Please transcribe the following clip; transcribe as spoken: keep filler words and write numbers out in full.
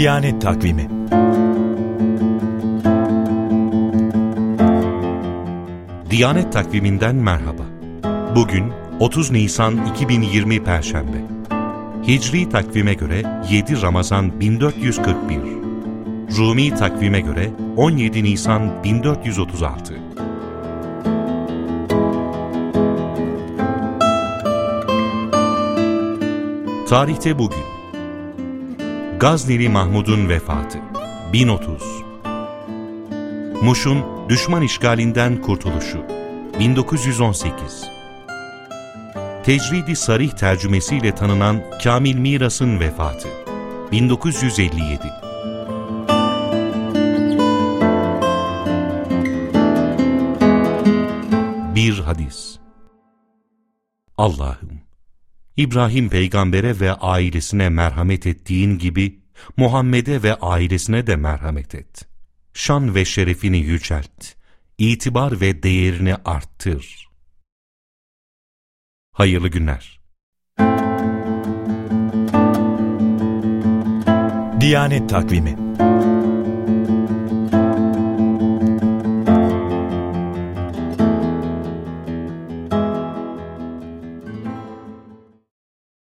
Diyanet Takvimi. Diyanet Takvimi'nden merhaba. Bugün otuz Nisan iki bin yirmi Perşembe. Hicri takvime göre yedi Ramazan bin dört yüz kırk bir. Rumi takvime göre on yedi Nisan bin dört yüz otuz altı. Tarihte bugün Gazneli Mahmud'un vefatı bin otuz. Muş'un düşman işgalinden kurtuluşu bin dokuz yüz on sekiz. Tecrid-i Sarih tercümesiyle tanınan Kamil Miras'ın vefatı bin dokuz yüz elli yedi. Bir hadis. Allah'ım, İbrahim peygambere ve ailesine merhamet ettiğin gibi Muhammed'e ve ailesine de merhamet et. Şan ve şerefini yücelt, itibar ve değerini arttır. Hayırlı günler. Diyanet Takvimi.